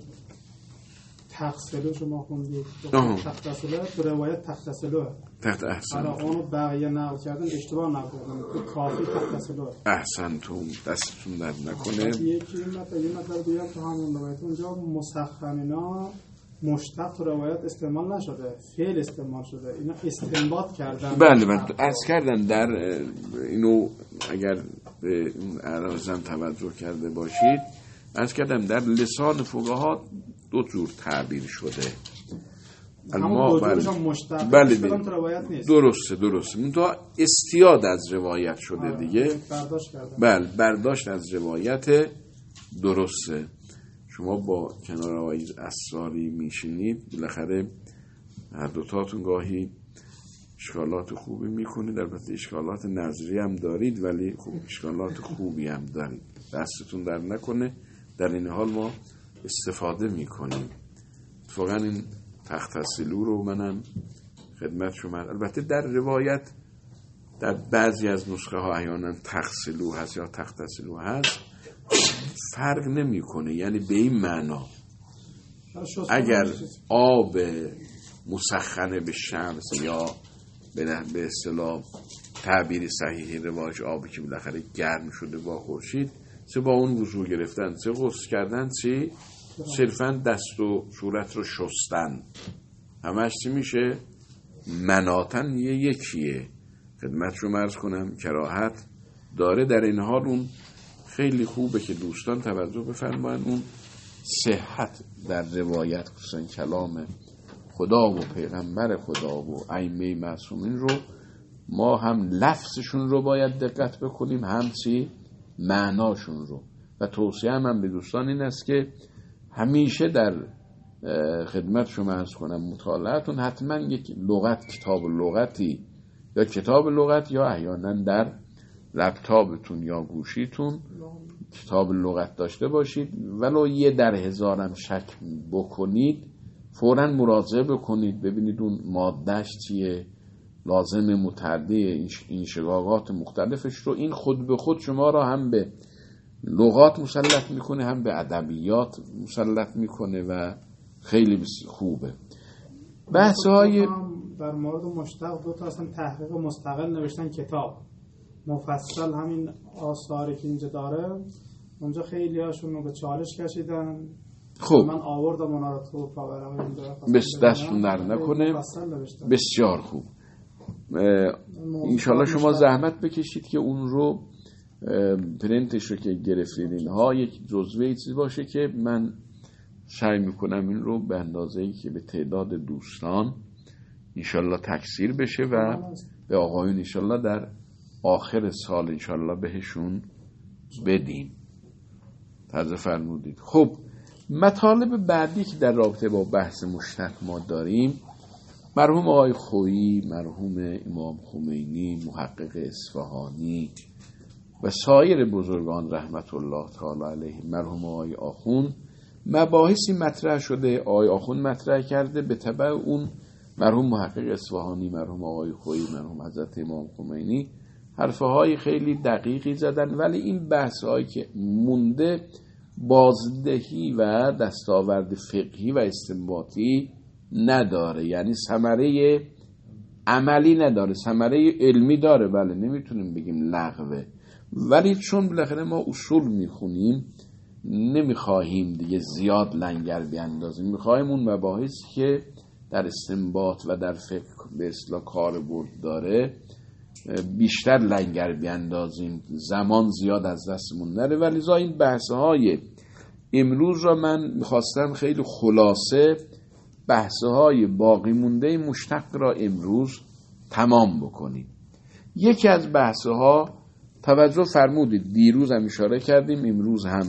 تغسلو شما خوندید، تغتسلو تو روایت تغتسلو
تحت احسن
برای اونو بقیه نقل کردن اشتباه نقل کردن، تو کافی تغتسلو
احسن تو دستتون درد نکنه.
یکی این مطلب یه مطلب دیگه تو همون روایت اونجا مسخنینا مشتق تو روایت استعمال نشده، فعل استعمال شده، اینا استنباط کردن.
بله من عرض کردم در اینو اگر به اون اعراضم توجه کرده باشید، عرض کردم در لسان فقها دو جور تعبیر شده.
اما بله مشتق
بله
تو روایت نیست.
درسته درسته منتها استیاد از روایت شده آه. دیگه
برداشت کردن.
بله برداشت از روایت درسته. شما با کنار آقای اسراری میشینید، بالاخره هر دوتاتون گاهی اشکالات خوبی میکنید، البته اشکالات نظری هم دارید ولی خوب اشکالات خوبی هم دارید، دستتون در نکنه. در این حال ما استفاده میکنیم. اتفاقا این تغتسلو رو منم خدمت شما، البته در روایت در بعضی از نسخه ها احیانا تغسلو هست یا تغتسلو هست، فرق نمیکنه، یعنی به این معنا اگر آب مسخنه به شمس یا به اصطلاح تعبیر صحیح رواج آبی که بالاخره گرم شده با خورشید، چه با اون وضو گرفتن، چه غسل کردن، چه صرفا دست و صورت رو شستن، همش چی میشه؟ مناتن یه یکیه. خدمت رو عرض کنم کراهت داره. در این حال اون خیلی خوبه که دوستان توجه بفرمایند، اون صحت در روایت خصوصا کلام خدا و پیغمبر خدا و ائمه معصومین رو ما هم لفظشون رو باید دقت بکنیم، هم چی معناشون رو. و توصیه هم, هم به دوستان این است که همیشه در خدمت شما عرض کنم مطالعاتون حتما یک لغت، کتاب لغتی یا کتاب لغت یا احیانا در لپتاپتون یا گوشیتون کتاب لغت داشته باشید. ولو یه در هزارم شک بکنید فوراً مراجعه بکنید، ببینید اون مادهش چیه، لازم متعدی این شقاقات مختلفش رو. این خود به خود شما را هم به لغات مسلط میکنه هم به ادبیات مسلط میکنه و خیلی خوبه. بحث های
در مورد مشتق دو تا اصلا تحقیق مستقل نوشتن، کتاب مفصل همین آثاری که اینجا داره، اونجا خیلی هاشون رو به چالش کشیدن.
خب
من آوردم اونا رو تو پاورم اینجا
بس دستون در نکنه. بسیار خوب. انشالله شما زحمت بکشید که اون رو پرینتش رو که گرفتید اینها یک جزوه چیزی باشه که من سعی میکنم این رو به اندازه‌ای که به تعداد دوستان انشالله تکثیر بشه و به آقایون انشالله در آخر سال انشالله بهشون بدیم. طرز فرمودید. خب مطالب بعدی که در رابطه با بحث مشتق ما داریم، مرحوم آقای خویی، مرحوم امام خمینی، محقق اصفهانی و سایر بزرگان رحمت الله تعالی علیه، مرحوم آقای آخوند، مباحثی مطرح شده. آقای آخوند مطرح کرده، به تبع اون مرحوم محقق اصفهانی، مرحوم آقای خویی، مرحوم حضرت امام خمینی حرفه های خیلی دقیقی زدن. ولی این بحث هایی که مونده بازدهی و دستاورد فقهی و استنباطی نداره، یعنی ثمره عملی نداره، ثمره علمی داره. بله نمیتونیم بگیم لغوه، ولی چون بالاخره ما اصول میخونیم نمیخواهیم دیگه زیاد لنگر بیاندازیم، میخواهیم اون مباحثی که در استنباط و در فقه به اصطلاح کاربرد داره بیشتر لنگر بیاندازیم، زمان زیاد از دستمون نره. ولی زا این بحث‌های امروز را من میخواستم خیلی خلاصه بحث‌های باقی مونده مشتق را امروز تمام بکنیم. یکی از بحث‌ها توجه فرمودید دیروز هم اشاره کردیم، امروز هم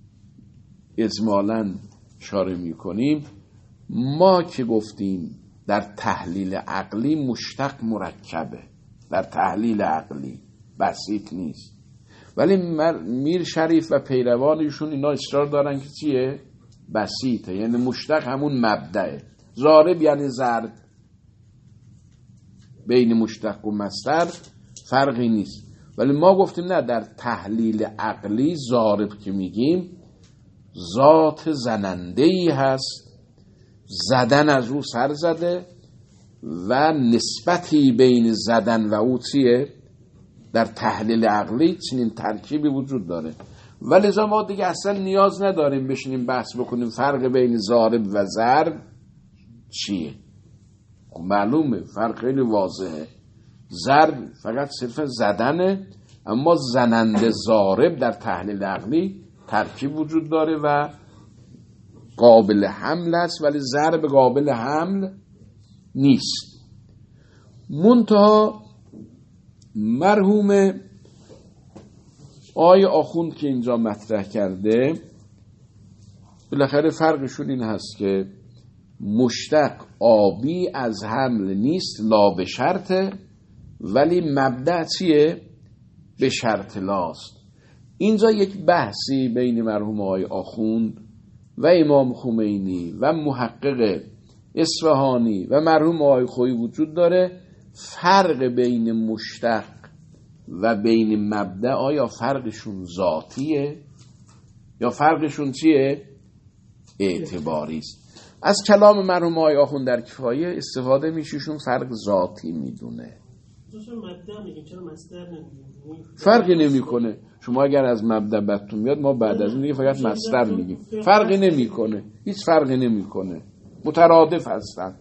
اجمالاً اشاره میکنیم. ما که گفتیم در تحلیل عقلی مشتق مرکبه، در تحلیل عقلی بسیط نیست. ولی میر شریف و پیروانشون اینا اصرار دارن که چیه؟ بسیطه، یعنی مشتق همون مبدأه. ضارب یعنی ضرب، بین مشتق و مصدر فرقی نیست. ولی ما گفتیم نه، در تحلیل عقلی ضارب که میگیم ذات زننده‌ای هست، زدن از او سر زده و نسبتی بین زدن و او چیه؟ در تحلیل عقلی چنین ترکیبی وجود داره. ولی لذا ما دیگه اصلا نیاز نداریم بشینیم بحث بکنیم فرق بین ضارب و ضرب چیه. معلومه فرق خیلی واضحه. ضرب فقط صرف زدنه، اما زننده ضارب در تحلیل عقلی ترکیب وجود داره و قابل حمل است، ولی ضرب قابل حمل نیست. منتها مرحوم آقای آخوند که اینجا مطرح کرده، بالاخره فرقشون این هست که مشتق آبی از حمل نیست، لا به شرطه، ولی مبدأ چیه؟ به شرط لاست. اینجا یک بحثی بین مرحوم آقای آخوند و امام خمینی و محقق اصفهانی و مرحوم آقای خویی وجود داره. فرق بین مشتق و بین مبدأ آیا فرقشون ذاتیه یا فرقشون چیه؟ اعتباری است. از کلام مرحوم آقای آخوند در کفایه استفاده میشهشون فرق ذاتی میدونه. فرقی نمیکنه. شما اگر از مبدأ بدتون میاد ما بعد از این دیگه فقط مصدر میگیم. فرقی نمیکنه، هیچ فرقی نمیکنه، مترادف هستن.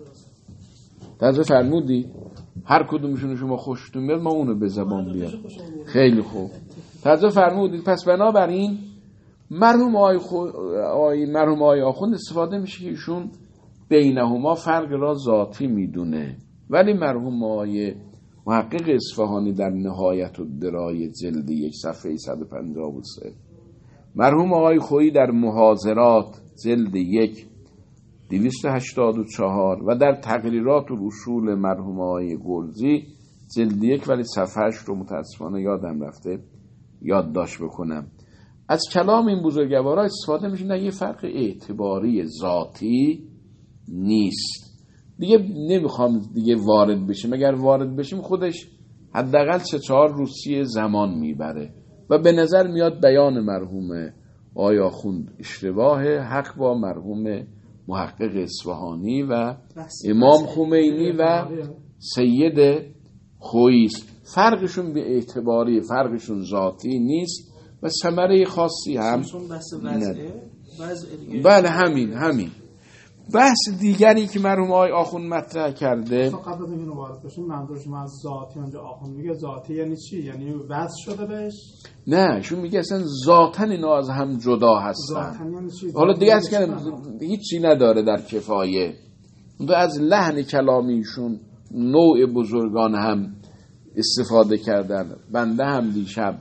توجه فرمودی؟ هر کدومشون شما خوشتون میاد ما اونو به زبان بیار. خیلی خوب، توجه فرمودید. پس بنابراین مرحوم آقای خو... آقای مرحوم آقای آخوند استفاده میشه که ایشون بینهما فرق را ذاتی میدونه. ولی مرحوم آقای محقق اصفهانی در نهایت الدرایه جلد یک صفحه صد و پنجاه و سه، مرحوم آقای خویی در محاضرات جلد یک دویست و هشتاد و چهار و در تقریرات و اصول مرحوم آقای گرزی جلد یک، ولی صفحهش رو متاسفانه یادم رفته یادداشت بکنم، از کلام این بزرگوارا استفاده میشه نه یه فرق اعتباری ذاتی نیست. دیگه نمیخوام دیگه وارد بشیم، اگر وارد بشیم خودش حداقل سه چهار روزی زمان میبره و به نظر میاد بیان مرحوم آقای آخوند اشتباه، حق با مرحوم محقق اصفهانی و امام خمینی و سید خویی است. فرقشون به اعتباری، فرقشون ذاتی نیست و ثمره خاصی هم نه. بله همین همین بحث دیگری که مرحوم آقای آخوند مطرح کرده.
قبل از اینکه وارد بشیم منظور شما از ذاتی اونجا آخوند میگه ذاتی یعنی چی؟ یعنی وصل شده بهش؟
نه، شون میگه اصلا ذاتن اینا از هم جدا هستن.
یعنی چی؟
حالا دیگه از که هیچی نداره در کفایه. اون از لحن کلامیشون نوع بزرگان هم استفاده کردن. بنده هم دیشب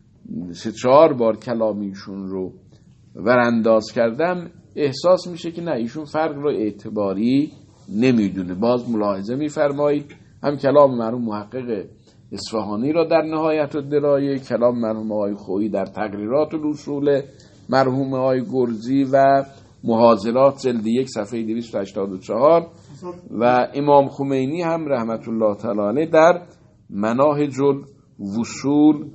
سه چهار بار کلامیشون رو ورانداز کردم، احساس میشه که نه ایشون فرق رو اعتباری نمیدونه. باز ملاحظه میفرمایید هم کلام مرحوم محقق اصفهانی را در نهایت الدرایه، کلام مرحوم آقای خویی در تقریرات الاصول، مرحوم آقای گرزی و محاضرات جلد یک صفحه دویست و هشتاد و چهار و امام خمینی هم رحمت الله تعالی علیه در مناهج الوصول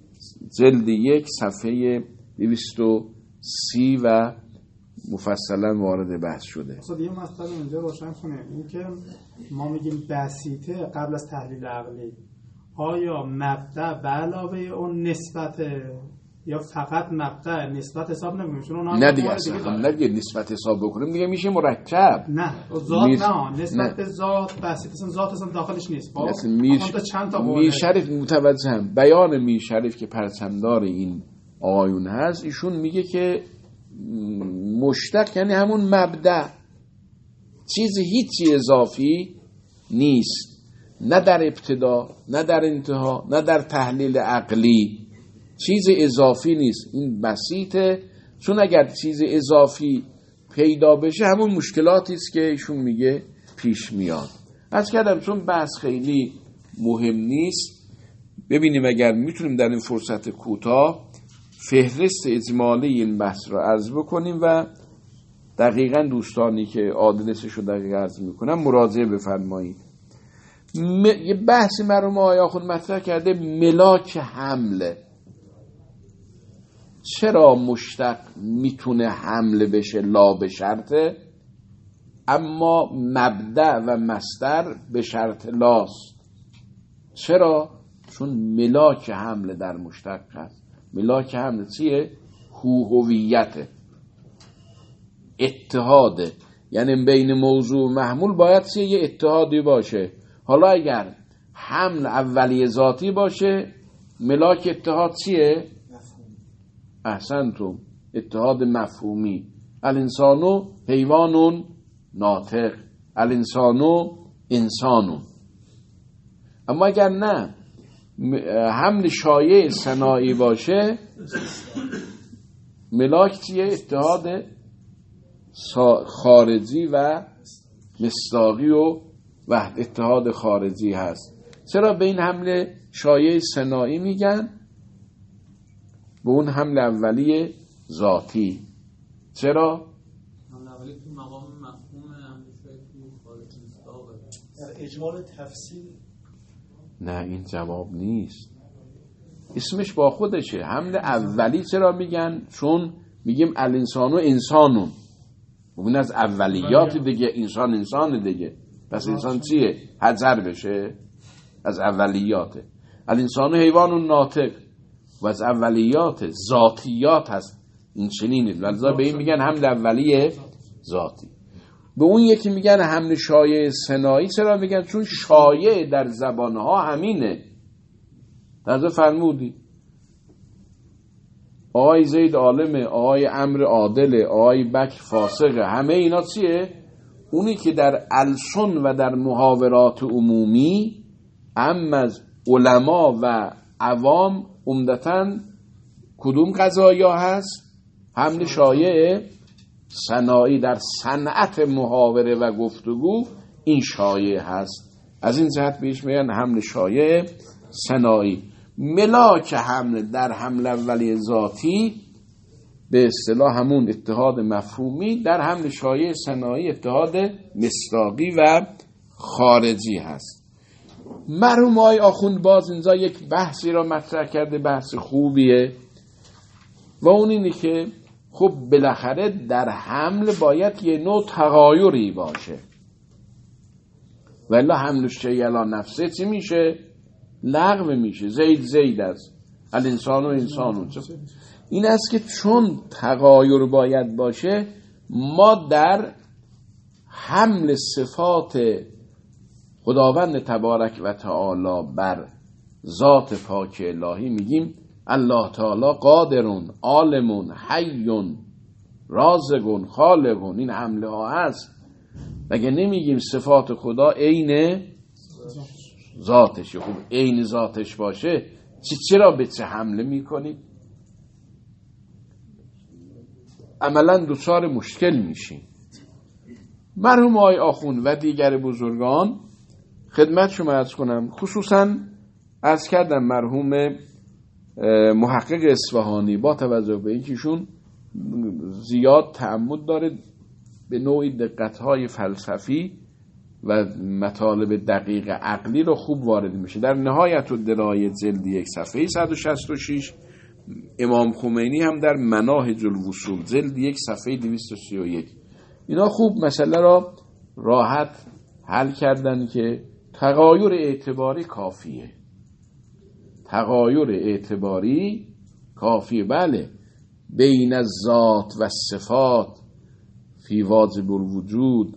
جلد یک صفحه دویست و سی و مفصلا وارد بحث شده.
اصلا یه مسئله اینجا روشن کنیم، این که ما میگیم بسیطه قبل از تحلیل عقلی، آیا مبدأ به علاوه اون نسبت یا فقط مبدأ نسبت حساب نمی‌کنیم؟ چون اونها
نه دیگه اصلا نه دیگه نسبت حساب بکنیم دیگه میشه مرکب.
نه ذات میر... نه نسبت به ذات بسیط اصلا ذات اصلا داخلش نیست. با
میر... چند تا میر شریف متوجهم. بیان میر شریف که پرچمدار این آقایون هست، ایشون میگه که مشتق یعنی همون مبدأ، چیز هیچی اضافی نیست، نه در ابتدا نه در انتها نه در تحلیل عقلی چیز اضافی نیست. این بسیطه، چون اگر چیز اضافی پیدا بشه همون مشکلاتی است که ایشون میگه پیش میاد. از کردم چون بحث خیلی مهم نیست، ببینیم اگر میتونیم در این فرصت کوتاه فهرست اجمالی این بحث را عرض بکنیم و دقیقاً دوستانی که آدرسش رو دقیق عرض میکنم مراجعه بفرمایید. م... یه بحثی مرحوم آقای آخوند مطرح کرده، ملاک حمله. چرا مشتق میتونه حمله بشه لا به شرطه، اما مبدأ و مصدر به شرط لاست؟ چرا؟ چون ملاک حمله در مشتق هست. ملاک حمله چیه؟ هو هویته، اتحاده، یعنی بین موضوع و محمول باید چیه؟ یه اتحادی باشه. حالا اگر حمل اولیه ذاتی باشه، ملاک اتحاد چیه؟ احسنتم، اتحاد مفهومی. الانسانو حیوانون ناطق، الانسانو انسانون. اما اگر نه حمل شایع ثنایی باشه، ملاک چیه؟ اتحاد خارجی و مصداقی و وحد اتحاد خارجی هست. چرا به این حمل شایع ثنایی میگن؟ به اون حمل اولیه ذاتی. چرا؟
حمل اولیه تو مقام مفهوم حمل شایع تو خارج مصداقه.
در اجمال تفصیل
نه، این جواب نیست. اسمش با خودشه. حمل اولی چرا میگن؟ چون میگیم الانسانو انسانون، اون از اولیات دیگه، انسان انسان دیگه. پس انسان چیه؟ حذر بشه از اولیاته. الانسانو حیوانون ناطق و از اولیات ذاتیات هست. این چنینه، ولذا به این میگن حمل اولیه ذاتی. به اون یکی میگن حمل شایع ثنایی. چرا میگن؟ چون شایع در زبانها همینه. تازه فرمودی آقای زید عالمه، آقای عمرو عادله، آقای بکر فاسقه، همه اینا چیه؟ اونی که در السن و در محاورات عمومی ام از علما و عوام عمدتاً کدوم قضایا هست؟ حمل شایع ثنایی در صنعت محاوره و گفتگو این شایع هست. از این جهت بهش میگن حمل شایع ثنایی. ملاک حمل در حمل اولی ذاتی به اصطلاح همون اتحاد مفهومی، در حمل شایع ثنایی اتحاد مصداقی و خارجی هست. مرحوم آقای آخوند باز اینجا یک بحثی را مطرح کرده، بحث خوبیه، و اون اینه که خب بالاخره در حمل باید یه نوع تغایری باشه، ولی حمل شیء علی نفسه چی میشه؟ لغو میشه. زید زید است، الانسان و انسان. این است که چون تغایر باید باشه، ما در حمل صفات خداوند تبارک و تعالی بر ذات پاک الهی میگیم الله تعالی قادرون، عالمون، حیون، رازقون، خالقون. این حمله ها هست. مگه نمیگیم صفات خدا عین ذاتشه؟ خب عین ذاتش باشه چی چرا به چه حمله میکنید؟ عملا دچار مشکل میشیم. مرحوم آقای آخوند و دیگر بزرگان خدمت شما عرض کنم، خصوصا عرض کردم مرحوم محقق اصفهانی با توجه به اینکهشون زیاد تعمد داره به نوعی دقت‌های فلسفی و مطالب دقیق عقلی رو خوب وارد میشه. در نهایت الدرایه جلد یک صفحه صد و شصت و شش، امام خمینی هم در مناهج الوصول جلد یک صفحه دویست و سی و یک، اینا خوب مسئله را راحت حل کردن که تغایر اعتباری کافیه. تغایر اعتباری کافیه. بله، بین الذات و صفات فی واجب الوجود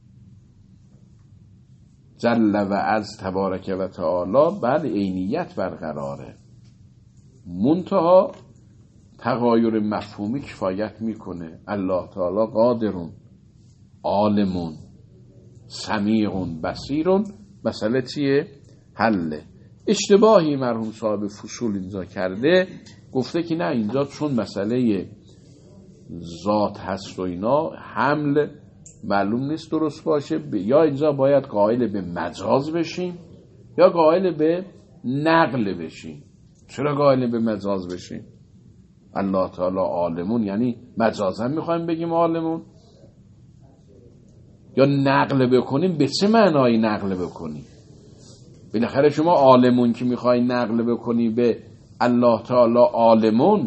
جل و عز تبارک و تعالی بعد عینیت برقراره، منتها تغایر مفهومی کفایت میکنه. الله تعالی قادرون، عالمون، سمیعون، بصیرون. مسئله چیه؟ حله. اشتباهی مرحوم صاحب فصول اینجا کرده، گفته که نه اینجا چون مسئله ذات هست و اینا حمل معلوم نیست درست باشه، یا اینجا باید قائل به مجاز بشیم یا قائل به نقل بشیم. چرا قائل به مجاز بشیم؟ الله تعالی عالمون یعنی مجاز هم میخوایم بگیم عالمون؟ یا نقل بکنیم؟ به چه معنایی نقل بکنیم؟ بالاخره شما عالمون که میخوای نقل بکنی به الله تعالی عالمون،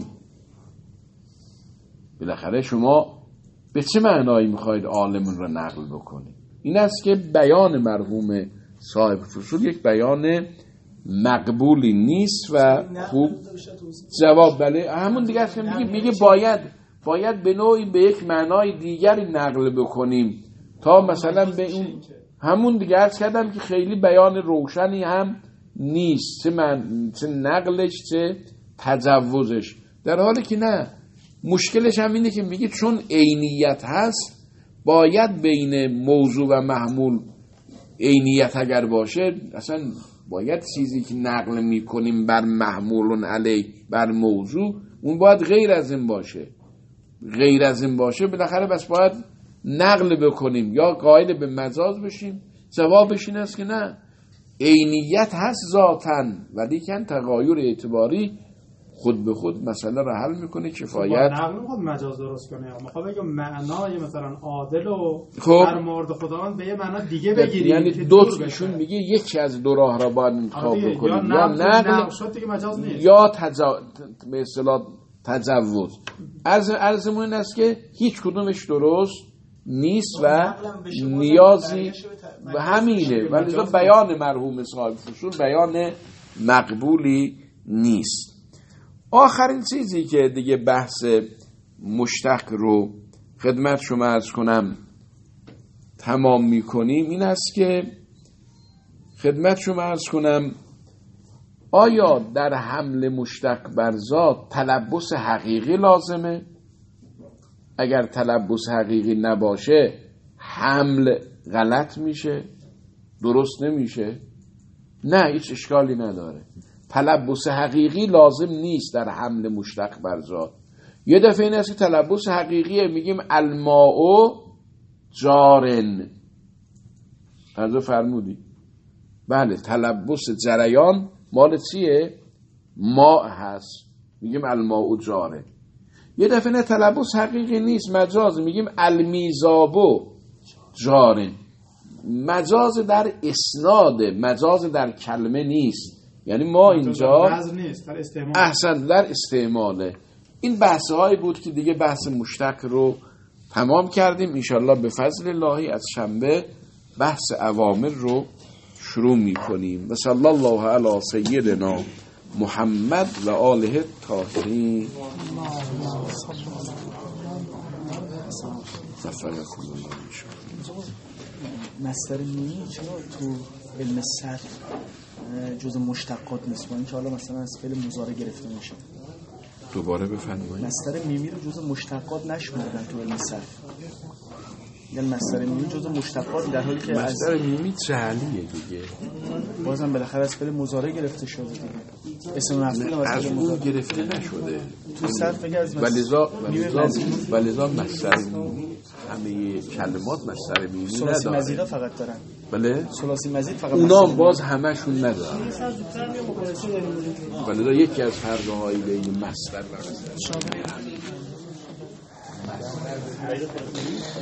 بالاخره شما به چه معنایی میخواید عالمون را نقل بکنی؟ این است که بیان مرحوم صاحب فصول یک بیان مقبولی نیست و خوب جواب بله همون دیگه است که میگه میگه باید باید به نوعی به یک معنای دیگری نقل بکنیم تا مثلا به اون همون دیگه عرض کردم که خیلی بیان روشنی هم نیست، چه, من... چه نقلش چه تجوزش، در حالی که نه، مشکلش هم اینه که میگه چون عینیت هست باید بین موضوع و محمول عینیت اگر باشه، اصلا باید چیزی که نقل میکنیم بر محمول علیه بر موضوع اون باید غیر از این باشه، غیر از این باشه بالاخره بس باید نقل بکنیم یا قائل به مجاز بشیم. جوابش این است که نه، عینیت هست ذاتاً ولی کن تغایر اعتباری خود به خود مسئله را حل میکنه. کفایت
نقل خود مجاز درست کنه، میخوام بگم معنای مثلا عادل و
خب
در مورد خداوند به یه معنا دیگه بگیریم،
یعنی دو تاشون میگه یکی از دو راه را باید انتخاب بکنیم، یا نقل یا تجا... به اصطلاح تجوز. از ارزمون این است که هیچ کدومش درست نیست و نیازی و همینه، ولی بیان مرحوم صاحب فصول بیان مقبولی نیست. آخرین چیزی که دیگه بحث مشتق رو خدمت شما عرض کنم تمام میکنیم این است که خدمت شما عرض کنم آیا در حمل مشتق بر ذات تلبس حقیقی لازمه؟ اگر تلبس حقیقی نباشه حمل غلط میشه، درست نمیشه؟ نه، هیچ اشکالی نداره. تلبس حقیقی لازم نیست در حمل مشتق بر ذات. یه دفعه این است که تلبس حقیقیه، میگیم الماء جارن، فرض فرمودی بله تلبس جریان مال چیه؟ ماء هست، میگیم الماء جارن. یه دفعه نه تلبس حقیقی نیست، مجاز، میگیم المیزابو جارن. مجاز در اسناد، مجاز در کلمه نیست، یعنی ما اینجا احسن در استعماله. این بحث هایی بود که دیگه بحث مشتق رو تمام کردیم. انشالله به فضل الهی از شنبه بحث اوامر رو شروع می کنیم. و صلی الله علی سیدنا محمد و آله الطاهرین.
مصدر میمی چرا تو علم صرف جز مشتقات نیست؟ با اینکه حالا مثلا از فعل مضارع گرفته میشه.
دوباره بفرمایید.
مصدر میمی رو جز مشتقات نشمردن تو علم صرف. یعنی مصدر میمی جز مشتقات در حالی که
مصدر میمی جعلیه دیگه،
بازم بالاخره از فعل مضارع گرفته شده دیگه. اسم مفعول
از فعل مضارع گرفته نشده
تو صرف میگه از
ولذا ولذا ولذا مصدر میمی همه کلمات مصدر میمی نداره.
ثلاثی مزیده فقط دارن.
بله
ثلاثی مزید فقط
اونا باز همشون ندارن. ولذا یکی از فرق‌های بین مصدر و مصدر